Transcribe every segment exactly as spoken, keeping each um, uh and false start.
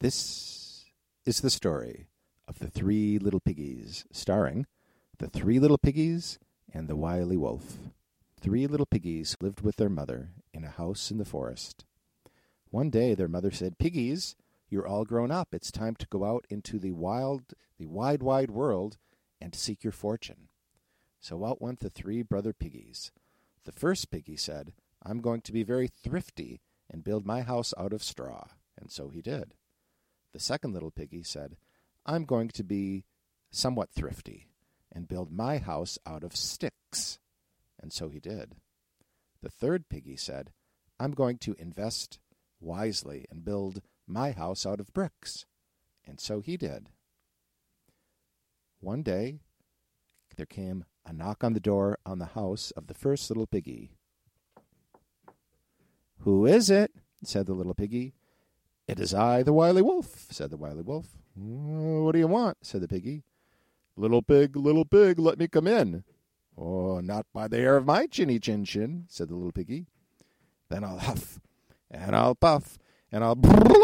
This is the story of the Three Little Piggies, starring the Three Little Piggies and the Wily Wolf. Three little piggies lived with their mother in a house in the forest. One day their mother said, "Piggies, you're all grown up. It's time to go out into the wild, the wide, wide world and seek your fortune." So out went the three brother piggies. The first piggy said, "I'm going to be very thrifty and build my house out of straw." And so he did. The second little piggy said, "I'm going to be somewhat thrifty and build my house out of sticks." And so he did. The third piggy said, "I'm going to invest wisely and build my house out of bricks." And so he did. One day, there came a knock on the door on the house of the first little piggy. "Who is it?" said the little piggy. "It is I, the Wily Wolf," said the Wily Wolf. "What do you want?" said the piggy. "Little pig, little pig, let me come in." "Oh, not by the hair of my chinny chin chin," said the little piggy. "Then I'll huff, and I'll puff, and I'll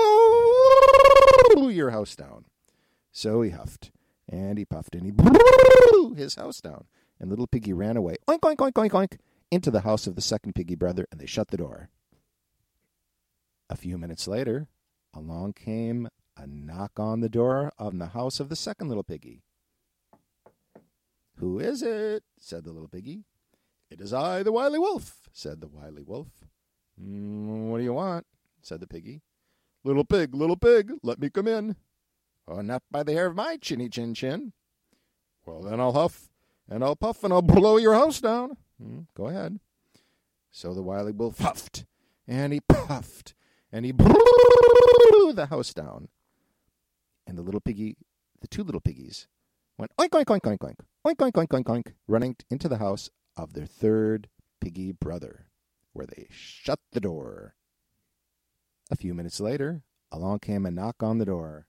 blow your house down." So he huffed, and he puffed, and he blew his house down. And little piggy ran away, oink, oink, oink, oink, oink, into the house of the second piggy brother, and they shut the door. A few minutes later, along came a knock on the door of the house of the second little piggy. "Who is it?" said the little piggy. "It is I, the Wily Wolf," said the Wily Wolf. Mm, "what do you want?" said the piggy. "Little pig, little pig, let me come in." "Oh, not by the hair of my chinny chin chin." "Well, then I'll huff, and I'll puff, and I'll blow your house down." Mm, "go ahead." So the Wily Wolf huffed, and he puffed, and he blew the house down. And the little piggy, the two little piggies, went oink, oink, oink, oink, oink, oink, oink, oink, oink, oink, running into the house of their third piggy brother, where they shut the door. A few minutes later, along came a knock on the door.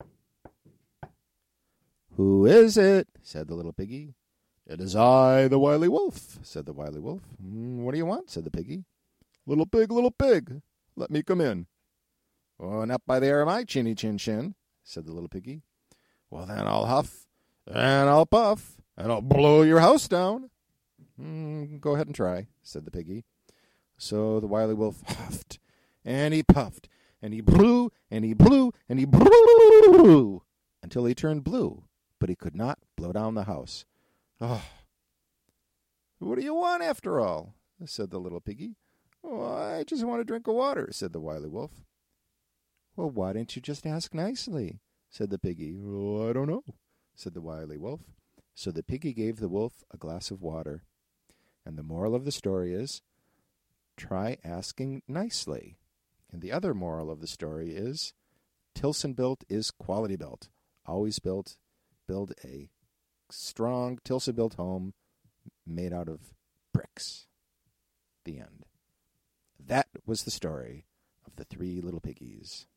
"Who is it?" said the little piggy. "It is I, the Wily Wolf," said the Wily Wolf. Mm, "what do you want?" said the piggy. "Little pig, little pig, let me come in." "Oh, not by the hair of my chinny chin chin," said the little piggy. "Well, then I'll huff, and I'll puff, and I'll blow your house down." Mm, "go ahead and try," said the piggy. So the Wily Wolf huffed, and he puffed, and he blew, and he blew, and he blew, until he turned blue, but he could not blow down the house. "Oh, what do you want after all?" said the little piggy. "Oh, I just want a drink of water," said the Wily Wolf. "Well, why didn't you just ask nicely?" said the piggy. "Oh, I don't know," said the Wily Wolf. So the piggy gave the wolf a glass of water. And the moral of the story is, try asking nicely. And the other moral of the story is, Tilson built is quality built. Always built, build a strong Tilson built home made out of bricks. The end. That was the story of the Three Little Piggies.